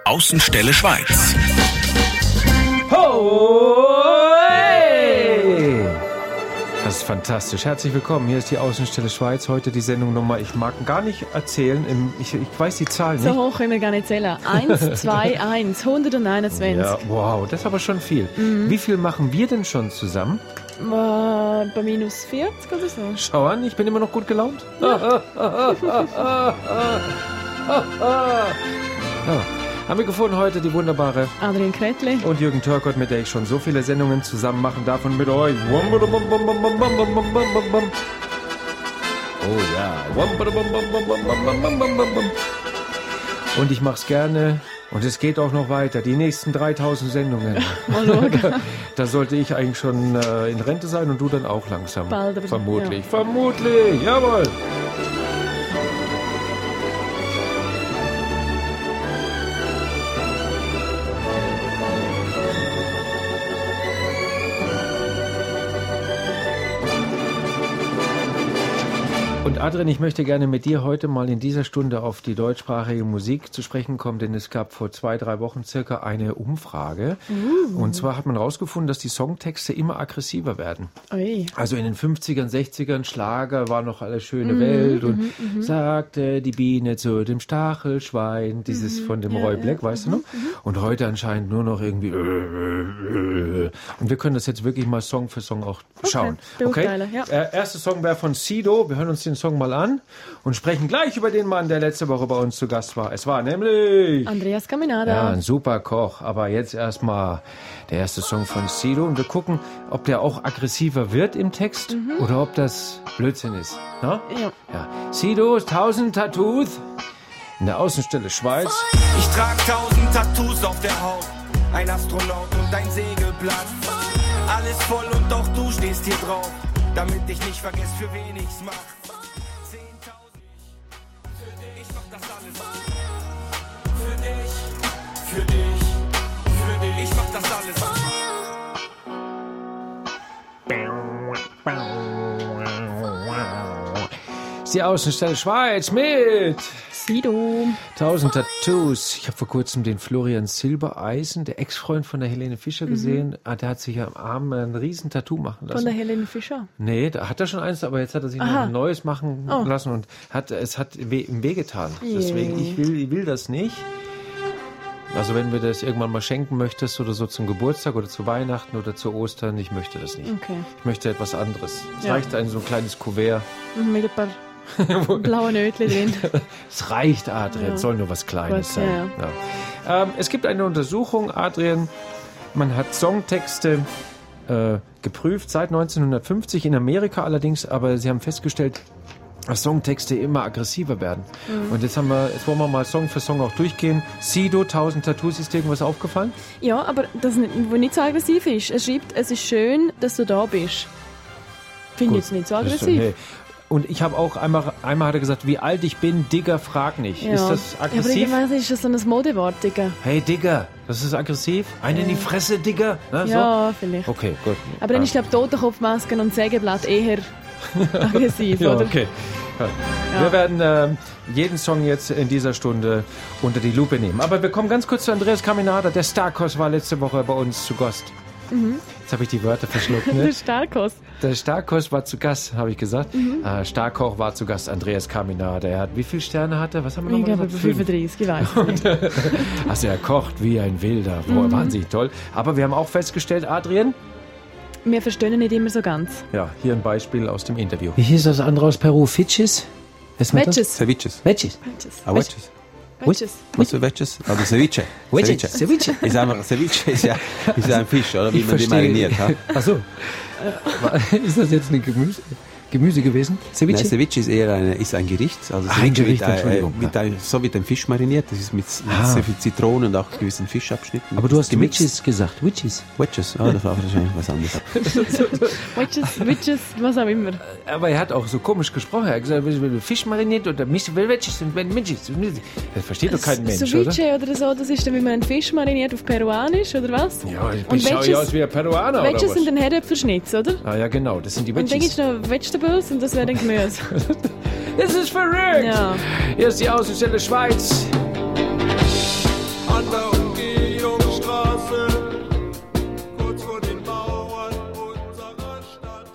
Außenstelle Schweiz. Ho! Hey! Das ist fantastisch. Herzlich willkommen. Hier ist die Außenstelle Schweiz. Heute die Sendungnummer. Ich mag gar nicht erzählen. Ich weiß die Zahl nicht. So hoch können wir gar nicht zählen. 1, 2, 1, 121. Ja, wow, das ist aber schon viel. Wie viel machen wir denn schon zusammen? Bei minus 40 oder so. Schau an, ich bin immer noch gut gelaunt. Ja. Haben wir gefunden heute die wunderbare Adrian Kretli. und Jürgen Törkott, mit der ich schon so viele Sendungen zusammen machen darf und mit euch. Oh ja. Und ich mach's gerne. Und es geht auch noch weiter. Die nächsten 3000 Sendungen. Da sollte ich eigentlich schon in Rente sein und du dann auch langsam. Bald, aber vermutlich. ja. Vermutlich. Jawohl. Und Adrian, ich möchte gerne mit dir heute mal in dieser Stunde auf die deutschsprachige Musik zu sprechen kommen, denn es gab vor 2-3 Wochen circa eine Umfrage. Und zwar hat man herausgefunden, dass die Songtexte immer aggressiver werden. Ui. Also in den 50ern, 60ern, Schlager war noch alles schöne Welt und sagte die Biene zu dem Stachelschwein, dieses von dem Roy Black, weißt du noch? Und heute anscheinend nur noch irgendwie und wir können das jetzt wirklich mal Song für Song auch schauen. Beurteile, ja. Erster Song wäre von Sido. Wir hören uns den Song mal an und sprechen gleich über den Mann, der letzte Woche bei uns zu Gast war. Es war nämlich Andreas Caminada. ja, ein super Koch. Aber jetzt erstmal der erste Song von Sido und wir gucken, ob der auch aggressiver wird im Text oder ob das Blödsinn ist. Na? Ja. Ja. Sido, 1000 Tattoos in der Außenstelle Schweiz. Ich trag 1000 Tattoos auf der Haut, ein Astronaut und ein Segelblatt. Alles voll und auch du stehst hier drauf, damit ich nicht vergesse, für wen ich's mach. 10.000, für dich, ich mach das alles. Für dich, für dich, für dich, ich mach das alles. Ist die Außenstelle Schweiz mit Sido. 1000 Tattoos. Ich habe vor kurzem den Florian Silbereisen, der Ex-Freund von der Helene Fischer, gesehen. Der hat sich am Arm ein riesen Tattoo machen lassen. Von der Helene Fischer. Nee, da hat er schon eins, aber jetzt hat er sich noch ein neues machen lassen und es hat ihm wehgetan. Deswegen, ich will das nicht. Also wenn du das irgendwann mal schenken möchtest oder so zum Geburtstag oder zu Weihnachten oder zu Ostern, ich möchte das nicht. Okay. Ich möchte etwas anderes. Es Ja. reicht so ein kleines Kuvert. Mit ein paar blauen Nötchen drin. Es reicht, Adrian. Es soll nur was Kleines Gut, sein. Ja. Es gibt eine Untersuchung, Adrian. Man hat Songtexte geprüft seit 1950 in Amerika allerdings, aber sie haben festgestellt, dass Songtexte immer aggressiver werden. Und jetzt wollen wir mal Song für Song auch durchgehen. Sido, 1000 Tattoos, ist dir irgendwas aufgefallen? Ja, aber das nicht so aggressiv ist. Er schreibt, es ist schön, dass du da bist. Finde ich jetzt nicht so aggressiv. Nee. Und ich habe auch einmal hat er gesagt, wie alt ich bin, Digger, frag nicht. Ja. Ist das Ja, aber aggressiv? irgendwann ist das so ein Modewort, Digga. Hey Digger, das ist aggressiv? Einen in die Fresse, Digger? Na, Ja, vielleicht. So? Okay, gut. Aber dann ist, glaube ich, Totenkopfmasken und Sägeblatt eher aggressiv, Ja, oder? okay. Ja. Wir werden jeden Song jetzt in dieser Stunde unter die Lupe nehmen. Aber wir kommen ganz kurz zu Andreas Caminada. Der Starkos war letzte Woche bei uns zu Gast. Jetzt habe ich die Wörter verschluckt. Ne? Der Starkos. Der Starkos war zu Gast, habe ich gesagt. Starkoch war zu Gast, Andreas Caminada. Er hat, wie viele Sterne hat er? Was haben wir Ich nochmal glaube, gesagt? 35, ich weiß es nicht. Also er kocht wie ein Wilder. Wahnsinnig toll. Aber wir haben auch festgestellt, Adrian, Wir verstehen ihn nicht immer so ganz. ja, hier ein Beispiel aus dem Interview. Wie hieß das andere aus Peru? Fiches? Wedges. Ceviches. Wedges. Ah, Wedges. Wedges. Was für Wedges? Oder Ceviche. Wedges. Ceviche. Ist einfach, Ceviche ist ja ein Fisch, oder? Wie Ich man die verstehe. mariniert. Ha? Ach so. Ist das jetzt ein Gemüse gewesen? Ceviche? Nein, Ceviche ist eher ein Gericht. Also Ein Ceviche Gericht, Entschuldigung. so wie den Fisch mariniert. Das ist mit sehr viel Zitronen und auch gewissen Fischabschnitten. Aber du hast gemixt. Wedges gesagt. Wedges. Wedges, das war wahrscheinlich was anderes. Wedges, was auch immer. Aber er hat auch so komisch gesprochen. Er hat gesagt, Fisch mariniert oder Wedges und Wedges. Das versteht doch kein Mensch, oder? Ceviche oder so, das ist dann, wie man einen Fisch mariniert auf Peruanisch, oder was? Ja, ich Und schaue ja aus wie ein Peruaner, oder Wedges was? sind dann Herdöpfelschnitz, oder? Ah ja, genau, das sind die Und dann Wedges. gibt es noch Vegetables und das wäre dann Gemüse. Das ist verrückt! Ja. Hier ist die Außenstelle Schweiz. an der Umgehungsstraße, kurz vor den Mauern unserer Stadt.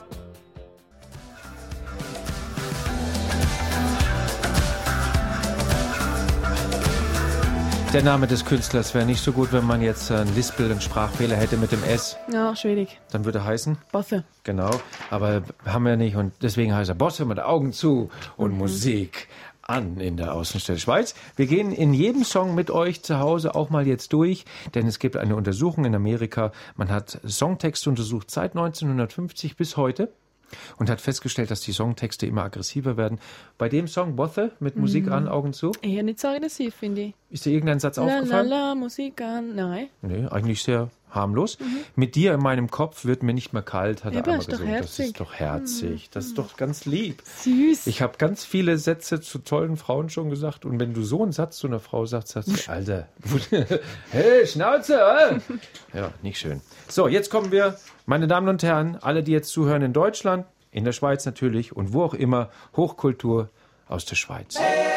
Der Name des Künstlers wäre nicht so gut, wenn man jetzt einen Lispel, einen Sprachfehler hätte mit dem S. Ja, schwierig. Dann würde er heißen? Bosse. Genau, aber haben wir nicht und deswegen heißt er Bosse mit Augen zu und Musik an in der Außenstelle Schweiz. Wir gehen in jedem Song mit euch zu Hause auch mal jetzt durch, denn es gibt eine Untersuchung in Amerika. Man hat Songtexte untersucht seit 1950 bis heute und hat festgestellt, dass die Songtexte immer aggressiver werden. Bei dem Song Bosse mit Musik an, Augen zu, Eher nicht so aggressiv, finde ich. ist dir irgendein Satz La aufgefallen? la, Musik an. Nein. Nee, eigentlich sehr harmlos. Mit dir in meinem Kopf wird mir nicht mehr kalt, hat er Eben, einmal ist doch gesungen. Das herzig. ist doch herzig. Das ist doch ganz lieb. Süß. Ich habe ganz viele Sätze zu tollen Frauen schon gesagt. Und wenn du so einen Satz zu einer Frau sagst, sagst du, Alter, hey, Schnauze! Ja, nicht schön. So, jetzt kommen wir, meine Damen und Herren, alle, die jetzt zuhören in Deutschland, in der Schweiz natürlich und wo auch immer, Hochkultur aus der Schweiz.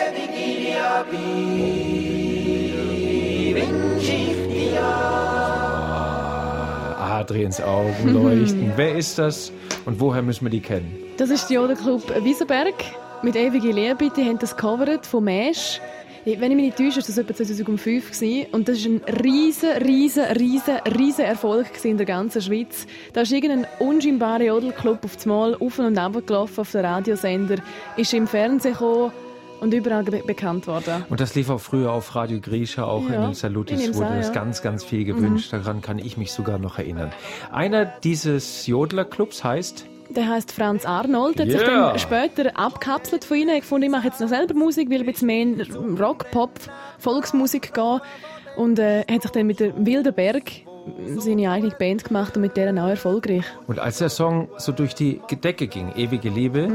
Adriens Augen leuchten. Wer ist das und woher müssen wir die kennen? Das ist der Jodelclub Wiesenberg mit «Ewige Liebe». Die haben das covered von Mesch. Wenn ich mich nicht täusche, war das etwa 2005 gewesen. Und das war ein riesen Erfolg in der ganzen Schweiz. Da ist irgendein unscheinbarer Jodelclub auf das Mal auf und runter gelaufen auf den Radiosender, ist im Fernsehen gekommen und überall bekannt worden. Und das lief auch früher auf Radio Grisha, auch Ja, in den in Salutis dem wurde Saal, das ja. ganz viel gewünscht. Daran kann ich mich sogar noch erinnern. Einer dieses Jodlerclubs heißt... Der heisst Franz Arnold, hat sich Yeah. dann später abgekapselt von ihnen. Ich fand, ich mache jetzt noch selber Musik, will ein bisschen mehr in Rock, Pop, Volksmusik gehen. Und hat sich dann mit der Wilder Berg seine eigene Band gemacht und mit der auch erfolgreich. Und als der Song so durch die Decke ging, Ewige Liebe,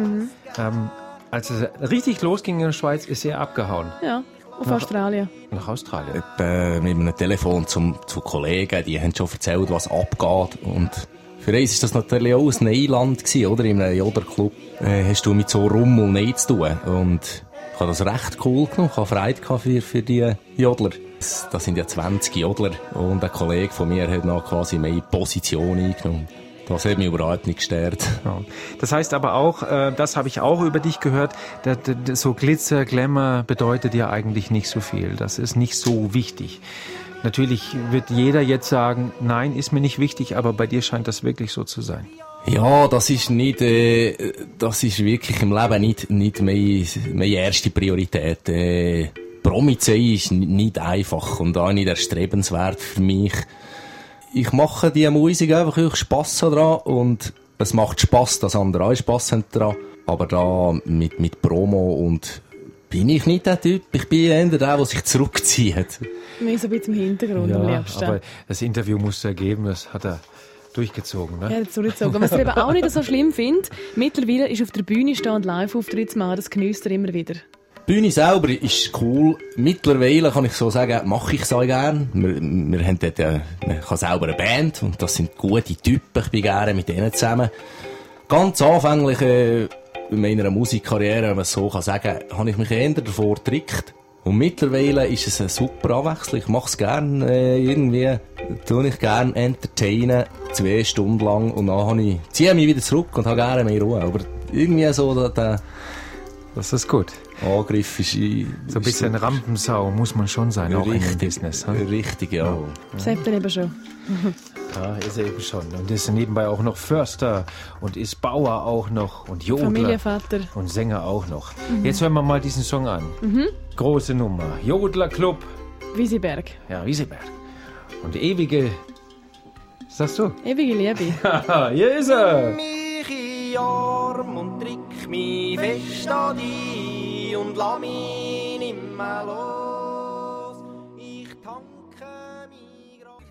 als es richtig losging in der Schweiz, ist er abgehauen. Ja, auf Australien. Nach Australien. Mit einem Telefon zu Kollegen, die haben schon erzählt, was abgeht. Und für uns war das natürlich auch ein Neuland gewesen, oder? In einem Joderclub hast du mit so Rummel nichts zu tun. Und ich habe das recht cool genommen. Ich habe Freude gehabt für die Jodler. Das sind ja 20 Jodler. Und ein Kollege von mir hat noch quasi meine Position eingenommen. Das hat mich überhaupt nicht gestört. Ja. Das heißt aber auch, das habe ich auch über dich gehört, so Glitzer, Glamour bedeutet ja eigentlich nicht so viel. Das ist nicht so wichtig. Natürlich wird jeder jetzt sagen, nein, ist mir nicht wichtig, aber bei dir scheint das wirklich so zu sein. Ja, das ist nicht, das ist wirklich im Leben nicht meine erste Priorität. Promi zu sein ist nicht einfach und auch nicht erstrebenswert für mich. Ich mache die Musik einfach, ich Spass daran und es macht Spass, dass andere auch Spass haben daran. Aber da mit Promo und bin ich nicht der Typ. Ich bin eher der sich zurückzieht. Mehr so ein bisschen im Hintergrund am liebsten. aber das Interview musste er geben, das hat er durchgezogen. Ne? Ja, er hat zurückgezogen. Was ich eben auch nicht so schlimm finde, mittlerweile ist auf der Bühne stehen und Live-Auftritt zu machen, das geniesst er immer wieder. Die Bühne selber ist cool. Mittlerweile kann ich so sagen, mache ich es auch gerne. Wir haben dort, ich habe selber eine Band und das sind gute Typen. Ich bin gerne mit denen zusammen. Ganz anfänglich in meiner Musikkarriere, wenn man es so sagen kann, habe ich mich eher davor getrickt. Und mittlerweile ist es eine super Abwechslung. Ich mache es gerne irgendwie. Tue ich gerne entertainen, 2 Stunden lang. Und dann ziehe ich mich wieder zurück und habe gerne mehr Ruhe. Aber irgendwie so der Das ist gut. Angriff ist... So ein bisschen Rampensau muss man schon sein, auch in dem Business. Hm? Richtig, ja. Das habt ihr eben schon. Ja, ist er eben schon. Und ist nebenbei auch noch Förster und ist Bauer auch noch und Jodler. Familienvater. Und Sänger auch noch. Jetzt hören wir mal diesen Song an. Große Nummer. Jodlerclub. Wiesenberg. Ja, Wiesenberg. Und ewige... Was sagst du? Ewige Liebe. Haha, hier ist er. Mich in Arm und drück mich fest an dich und lass mich nimmer los. Ich tanke mich grad.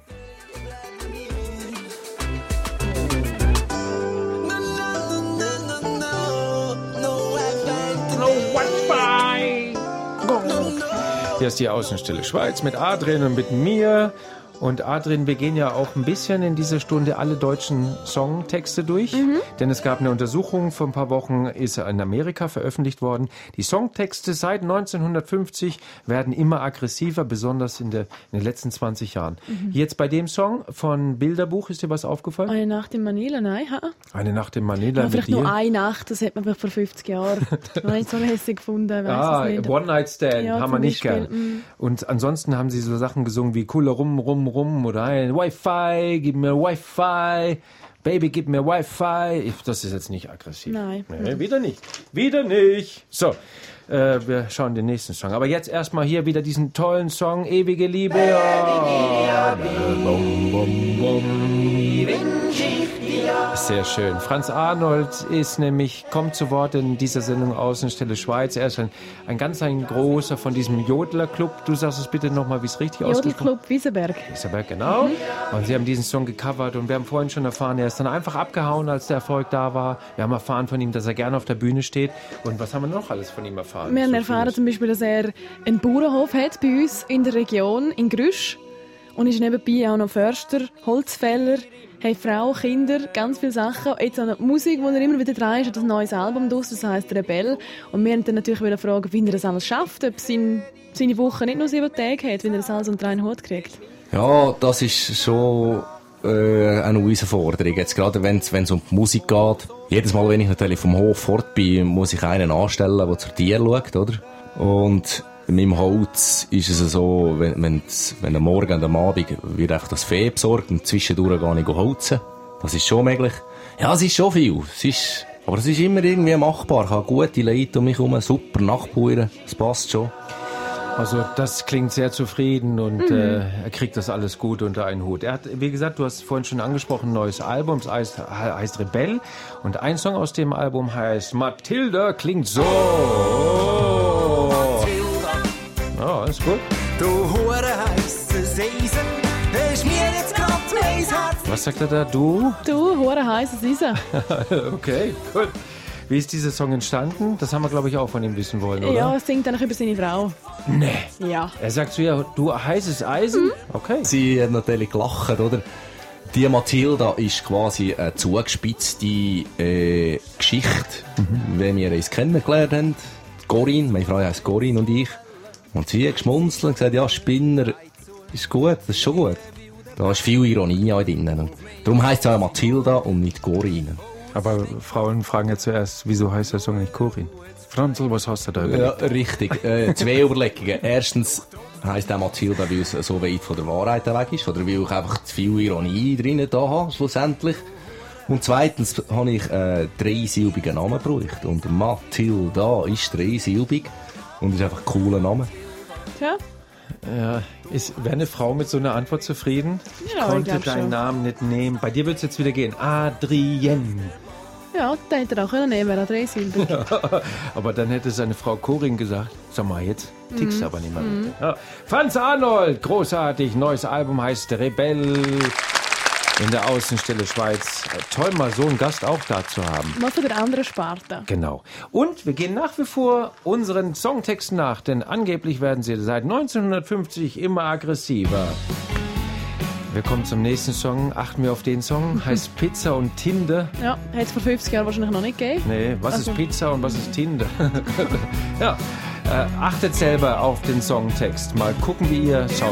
Hier ist die Außenstelle Schweiz mit Adrian und mit mir. Und Adrian, wir gehen ja auch ein bisschen in dieser Stunde alle deutschen Songtexte durch. Denn es gab eine Untersuchung, vor ein paar Wochen ist in Amerika veröffentlicht worden. Die Songtexte seit 1950 werden immer aggressiver, besonders in den letzten 20 Jahren. Jetzt bei dem Song von Bilderbuch, ist dir was aufgefallen? Eine Nacht in Manila, nein. Eine Nacht in Manila mit Vielleicht dir. nur eine Nacht, das hat man vielleicht vor 50 Jahren noch nicht so lässig gefunden. Weiss es nicht. One Night Stand Ja, haben wir zum nicht Beispiel, gern. Und ansonsten haben sie so Sachen gesungen wie Coole rum oder ein Wi-Fi, gib mir Wi-Fi, Baby, gib mir Wi-Fi. Das ist jetzt nicht aggressiv. Nein. Nee, wieder nicht. So, wir schauen den nächsten Song. Aber jetzt erstmal hier wieder diesen tollen Song, Ewige Liebe. Bum, bum, bum. Sehr schön. Franz Arnold kommt zu Wort in dieser Sendung Außenstelle Schweiz. Er ist ein ganz großer von diesem Jodler-Club. Du sagst es bitte nochmal, wie es richtig ausgesprochen ist. Jodelclub Wiesenberg. Wiesenberg, genau. Und sie haben diesen Song gecovert und wir haben vorhin schon erfahren, er ist dann einfach abgehauen, als der Erfolg da war. Wir haben erfahren von ihm, dass er gerne auf der Bühne steht. Und was haben wir noch alles von ihm erfahren? Wir haben erfahren zum Beispiel, dass er einen Bauernhof hat bei uns in der Region, in Grüsch. Und ist nebenbei auch noch Förster, Holzfäller, hat Frau, Kinder, ganz viele Sachen. Jetzt auch noch Musik, die er immer wieder dran ist, hat ein neues Album draus, das heisst «Rebell». Und wir haben dann natürlich fragen, wie er das alles schafft, ob seine Woche nicht nur 7 Tage hat, wie er das alles unter einen Hut kriegt. Ja, das ist schon eine Herausforderung. Jetzt gerade wenn es um die Musik geht. Jedes Mal, wenn ich natürlich vom Hof fort bin, muss ich einen anstellen, der zur Tier schaut, oder? Und mit dem Holz ist es so, wenn am Morgen und am Abend wird einfach das Vieh besorgt und zwischendurch gehe ich holzen. Das ist schon möglich. Ja, es ist schon viel. Aber es ist immer irgendwie machbar. Ich habe gute Leute um mich herum, super Nachbarn. Es passt schon. Also das klingt sehr zufrieden und er kriegt das alles gut unter einen Hut. Er hat, wie gesagt, du hast vorhin schon angesprochen, ein neues Album, das heißt Rebell. Und ein Song aus dem Album heißt Mathilda, klingt so. Ja, ist gut. Du hure heisses Eisen, ist mir jetzt grad mein Herz. Was sagt er da? Du? Du, hure heißes Eisen. Okay, gut. Wie ist dieser Song entstanden? Das haben wir, glaube ich, auch von ihm wissen wollen, oder? Ja, er singt dann über seine Frau. Nee. Ja. Er sagt zu ihr, du heißes Eisen? Okay. Sie hat natürlich gelacht, oder? Die Mathilda ist quasi eine zugespitzte Geschichte, wenn wir uns kennengelernt haben. Corinne, meine Frau heisst Corinne und ich. Und sie hat geschmunzelt und gesagt, ja, Spinner ist gut, das ist schon gut. Da ist viel Ironie auch drin. Und darum heisst es auch Mathilda und nicht Corinne. Aber Frauen fragen ja zuerst, wieso heißt der Song nicht Corinne? Franzl, was hast du da überlegt? Ja, richtig. 2 Überlegungen. Erstens heisst auch Mathilda, weil es so weit von der Wahrheit weg ist, oder weil ich einfach zu viel Ironie drin da habe, schlussendlich. Und zweitens habe ich 3-silbigen Namen gebraucht. Und Mathilda ist 3-silbig und ist einfach ein cooler Name. Tja. Ja, wäre eine Frau mit so einer Antwort zufrieden? Ich konnte deinen schon. Namen nicht nehmen. Bei dir wird es jetzt wieder gehen. Adrienne. Ja, den hätte er auch nehmen können, André Silber. Ja, aber dann hätte seine Frau Corinne gesagt, sag mal, jetzt tickst du aber nicht mehr mit. Ja. Franz Arnold, großartig, neues Album heißt Rebell. In der Außenstelle Schweiz. Toll, mal so einen Gast auch da zu haben. Mal von der anderen Sparte. Genau. Und wir gehen nach wie vor unseren Songtexten nach, denn angeblich werden sie seit 1950 immer aggressiver. Wir kommen zum nächsten Song. Achten wir auf den Song. Heißt Pizza und Tinder. Ja, hätte es vor 50 Jahren wahrscheinlich noch nicht gegeben. Nee, was ist Pizza und was ist Tinder? Ja, achtet selber auf den Songtext. Mal gucken, wie ihr schaut.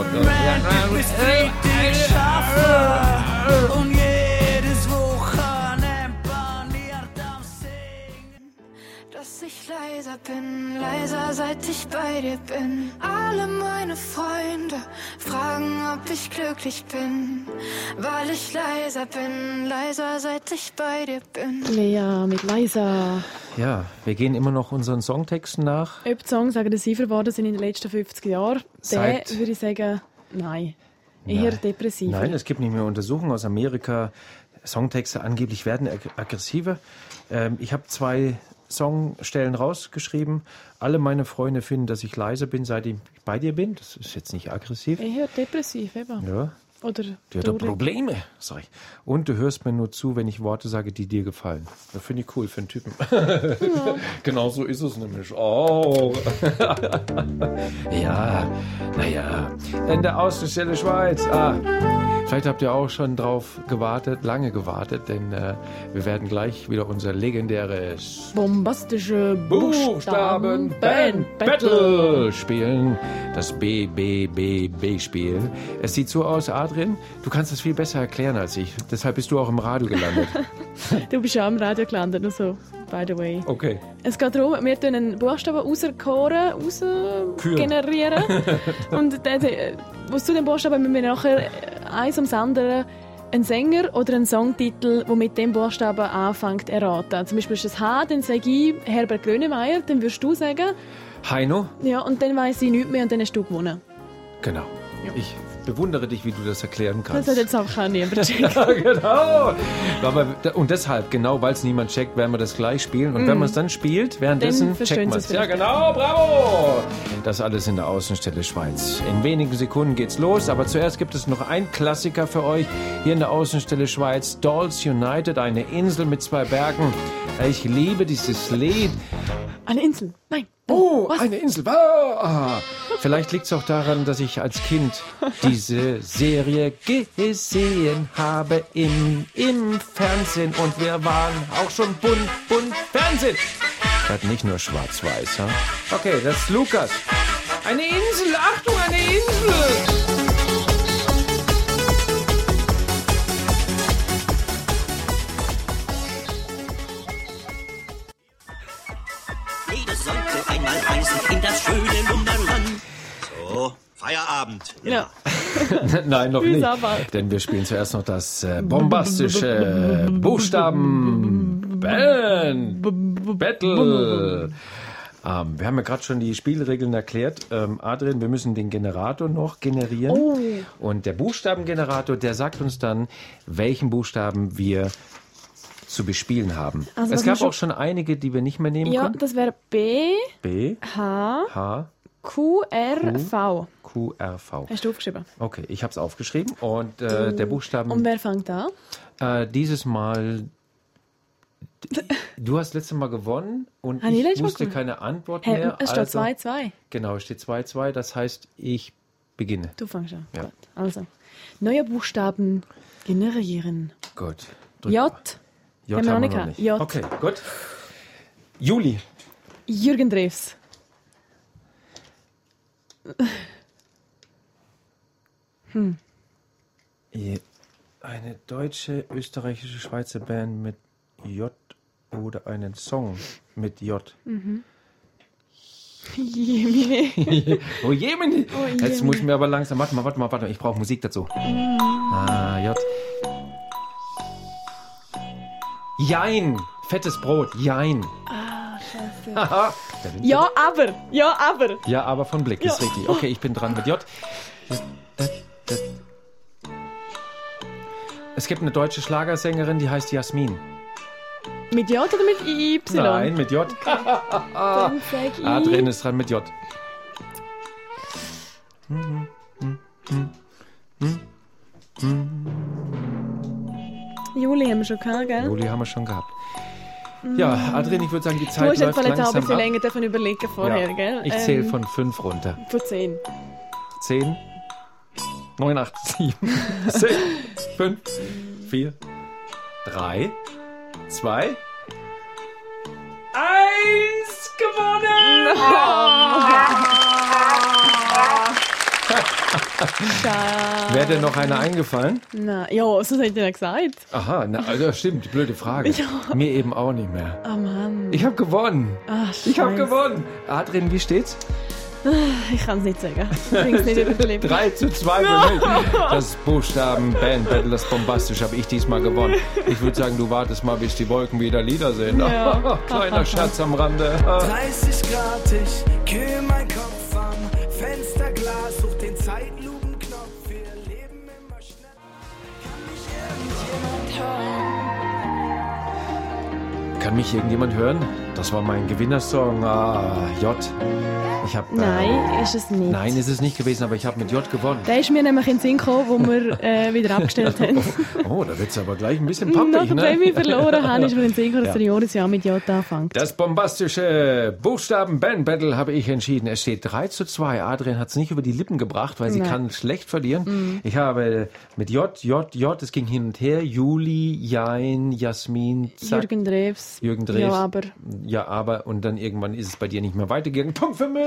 Und jedes Wochenende paniert am Singen, dass ich leiser bin, leiser seit ich bei dir bin. Alle meine Freunde fragen, ob ich glücklich bin, weil ich leiser bin, leiser seit ich bei dir bin. Lea mit Leisa. Ja, wir gehen immer noch unseren Songtexten nach. Ob die Songs aggressiver geworden sind in den letzten 50 Jahren, der würde ich sagen, nein. Eher depressiv. Nein, es gibt nicht mehr Untersuchungen aus Amerika. Songtexte angeblich werden aggressiver. Ich habe 2 Songstellen rausgeschrieben. Alle meine Freunde finden, dass ich leise bin, seit ich bei dir bin. Das ist jetzt nicht aggressiv. Eher depressiv, eben. Ja. Oder Die hat doch Probleme, sag ich. Und du hörst mir nur zu, wenn ich Worte sage, die dir gefallen. Das finde ich cool für einen Typen. Ja. Genau so ist es nämlich auch. Ja, naja. In der Außenstelle Schweiz. Vielleicht habt ihr auch schon drauf gewartet, lange gewartet, denn wir werden gleich wieder unser legendäres bombastische Buchstaben-Band-Battle spielen. Das B-B-B-B-Spiel. Es sieht so aus, Adrian, du kannst das viel besser erklären als ich. Deshalb bist du auch im Radio gelandet. Du bist ja im Radio gelandet, nur so, by the way. Okay. Es geht darum, wir tun einen Buchstaben generieren. Und zu dem Buchstaben müssen wir nachher eins ums andere einen Sänger oder einen Songtitel, der mit dem Buchstaben anfängt, erraten. Zum Beispiel ist das H, dann sage ich Herbert Grönemeyer, dann würdest du sagen Heino? Ja, und dann weiss ich nichts mehr und dann hast du gewonnen. Genau. Ja. Ich bewundere dich, wie du das erklären kannst. Das hat jetzt auch keiner niemand checkt. Ja, genau. Und deshalb, genau, weil es niemand checkt, werden wir das gleich spielen. Und wenn man es dann spielt, währenddessen checkt man es. Ja, genau, bravo! Das alles in der Außenstelle Schweiz. In wenigen Sekunden geht's los, aber zuerst gibt es noch einen Klassiker für euch. Hier in der Außenstelle Schweiz, Dolls United, eine Insel mit 2 Bergen. Ich liebe dieses Lied. Eine Insel? Nein. Oh, was? Eine Insel. Ah. Vielleicht liegt es auch daran, dass ich als Kind diese Serie gesehen habe im Fernsehen. Und wir waren auch schon bunt Fernsehen. Das nicht nur schwarz-weiß. Ha? Okay, das ist Lukas. Eine Insel. Achtung, eine Insel. In das schöne Wunderland. So, Feierabend. Ja. Nein, noch nicht. Denn wir spielen zuerst noch das bombastische Buchstaben-Band-Battle. Wir haben ja gerade schon die Spielregeln erklärt. Adrian, wir müssen den Generator noch generieren. Oh. Und der Buchstabengenerator, der sagt uns dann, welchen Buchstaben wir zu bespielen haben. Also, es gab auch schon einige, die wir nicht mehr nehmen konnten. Ja, das wäre B, H, Q, R, V. Q, R, V. Hast du aufgeschrieben? Okay, ich habe es aufgeschrieben. Und der Buchstaben... Und wer fängt an? Dieses Mal... Du hast letztes Mal gewonnen und ich wusste keine Antwort mehr. Es steht 2-2. Genau, es steht 2-2. Das heißt, ich beginne. Du fängst an. Ja. Gut. Also, neue Buchstaben generieren. Gut. J. J haben wir noch nicht. J. Okay, gut. Juli. Jürgen Drews. Eine deutsche, österreichische, Schweizer Band mit J oder einen Song mit J. Jemine. Oh Jemine. Jetzt muss ich mir aber langsam... Warte mal. Ich brauche Musik dazu. J. Jein. Fettes Brot. Jein. Scheiße. Haha. Ja, aber. Ja, aber von Blick. Ist richtig. Okay, ich bin dran mit J. Es gibt eine deutsche Schlagersängerin, die heißt Jasmin. Mit J oder mit Y? Nein, mit J. Dann sag ich... Adrian ist dran mit J. Juli haben wir schon gehabt, gell? Juli haben wir schon gehabt. Ja, Adrian, ich würde sagen, die Du Zeit hast jetzt läuft vielleicht auch ein langsam bisschen ab. länger davon überlegen vorher, gell? Ich zähle von 5 runter. Von 10. 10, 9, 8, 7, 6, 5, 4, 3, 2, 1 gewonnen! Wäre dir noch einer eingefallen? Na, ja, so hätte ich ja gesagt. Aha, also stimmt, blöde Frage. Ja. Mir eben auch nicht mehr. Oh Mann. Ich habe gewonnen. Ach, Ich habe Scheiße. gewonnen. Adrian, wie steht's? Ich kann es nicht sagen. Ich bring's nicht über den Lippen. 3-2 für mich. Das Buchstaben-Band-Battle, das bombastisch, habe ich diesmal gewonnen. Ich würde sagen, du wartest mal, bis die Wolken wieder Lieder sehen. Ja. Kleiner Scherz am Rande. 30 Grad, ich kühl mein Kopf am Fensterglas, such den Zeitlupenknopf. Wir leben immer schneller. Kann mich irgendjemand hören? Das war mein Gewinnersong. J. Ich hab, Nein, ist es nicht. Nein, ist es nicht gewesen, aber ich habe mit J gewonnen. Der ist mir nämlich in den Sinn gekommen, wo wir wieder abgestellt haben. Oh, da wird's aber gleich ein bisschen Nachdem pappig, ne? wir verloren haben, ist mir in den Sinn gekommen, dass der Joris ja mit J anfängt. Das bombastische Buchstaben-Band-Battle habe ich entschieden. Es steht 3:2. Adrian hat es nicht über die Lippen gebracht, weil sie kann schlecht verlieren. Ich habe mit J, es ging hin und her. Juli, Jain, Jasmin, zack. Jürgen Drews. Ja, aber. Und dann irgendwann ist es bei dir nicht mehr weitergegangen. Punkt für mich!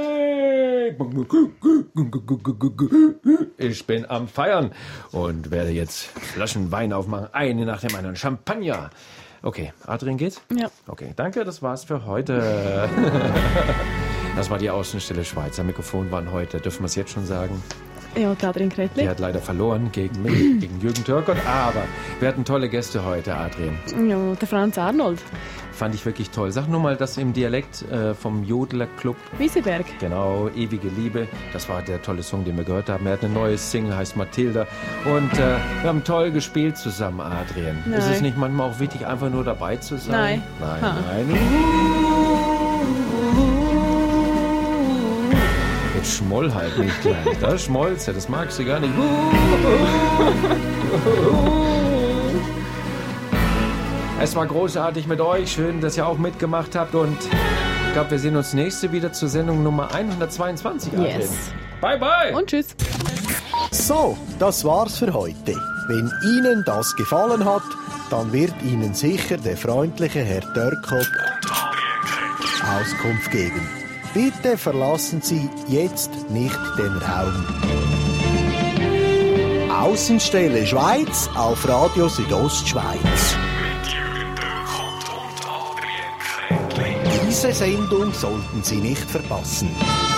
Ich bin am Feiern und werde jetzt Flaschen Wein aufmachen. Eine nach dem anderen. Champagner. Okay, Adrian geht's? Ja. Okay, danke, das war's für heute. Das war die Außenstelle Schweizer. Mikrofon waren heute, dürfen wir es jetzt schon sagen. Ja, Adrian Kretli. Der hat leider verloren gegen mich, gegen Jürgen Törkot. Aber wir hatten tolle Gäste heute, Adrian. Ja, der Franz Arnold. Fand ich wirklich toll. Sag nur mal das im Dialekt vom Jodler-Club. Wieseberg. Genau, Ewige Liebe. Das war der tolle Song, den wir gehört haben. Er hat eine neue Single, heißt Mathilda. Und wir haben toll gespielt zusammen, Adrian. Nein. Ist es nicht manchmal auch wichtig, einfach nur dabei zu sein? Nein. Nein. Jetzt schmoll halt nicht gleich. Das schmolz ja, das magst du gar nicht. Es war großartig mit euch. Schön, dass ihr auch mitgemacht habt. Und ich glaube, wir sehen uns nächste wieder zur Sendung Nummer 122. Adrian. Yes. Bye, bye. Und tschüss. So, das war's für heute. Wenn Ihnen das gefallen hat, dann wird Ihnen sicher der freundliche Herr Törkot Auskunft geben. Bitte verlassen Sie jetzt nicht den Raum. Außenstelle Schweiz auf Radio Südostschweiz. Diese Sendung sollten Sie nicht verpassen.